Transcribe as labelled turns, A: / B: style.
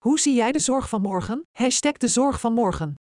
A: Hoe zie jij de zorg van morgen? #de zorg van morgen.